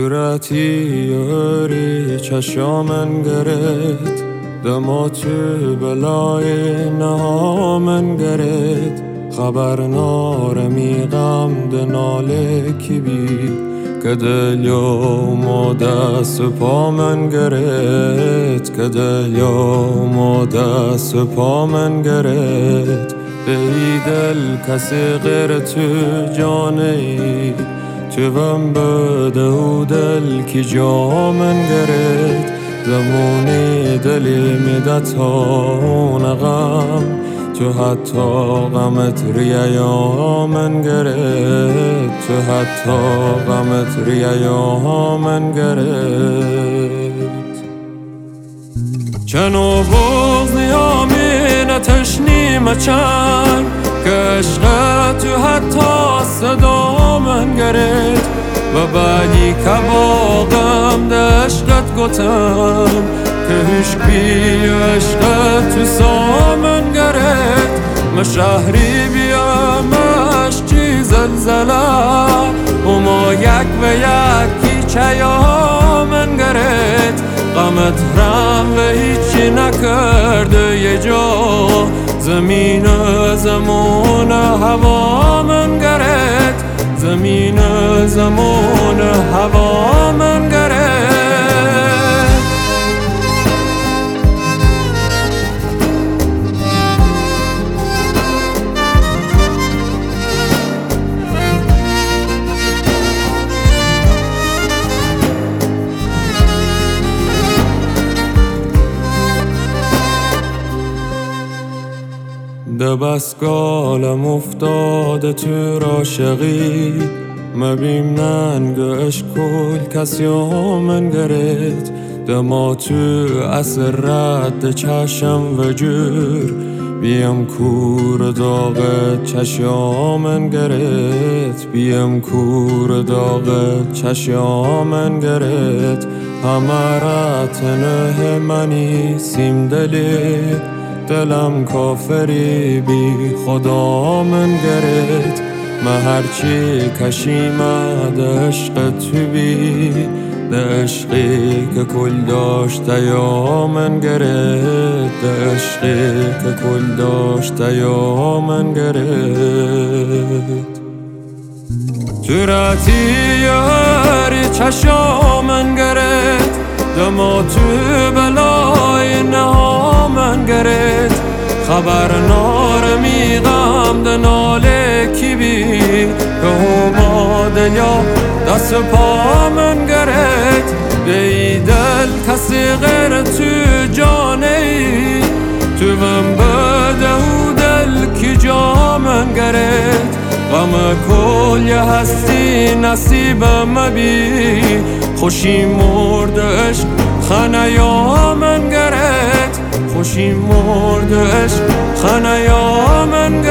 صورتی öری چشامن گرد دما تو بلای نهامن گرد خبر نارمی غم دناله کی بی که دلیوم و دست پا من گرد که دلیوم و دست پا من گرد به ای دل کسی غیر تو جانه ای تو بم بده و دل کی جا من گرد زمونی دلی میدت ها غم تو حتی غمت ریا من گرد تو حتی غمت ریا من گرد چنو بغض نیامین تشنیم چند که عشق تو حتی صدا من گرد و بعدی که باقم ده عشقت گتم که هیچ بی عشقت تو سامن گرد ما شهری بیامش چی زلزله و ما یک و یکی چیا من گرد غمت رم و هیچی نکرده یه جا زمین زمان هوا من گرد زمین زمان هوا من گرد ده بسگالم افتاده تو راشقی مبیم ننگ عشق کل کسی من گرد دما تو اثر رد چشم و جور بیم کور داغ چشامن گرد بیم کور داغ چشامن گرد همه را تنه منی سیم دلی دلم کافری بی خدا من گرد من هرچی کشیمد عشق تو بی ده عشقی که کل داشته یا من گرد ده عشقی که کل داشته یا من گرد تو راتی یاری چشا من گرد دما تو بلای نها من گرد خبر نارمی غم دناله کی بی که هما دلیا دست پا من گرد به ای دل کسی غیر تو جانه ای تو بم بده و دل کی جا من گرد غم کل یه هستی نصیبم بی خوشی مرد عشق خنیا من گرد خوشی مرد عشق خنیا من گرد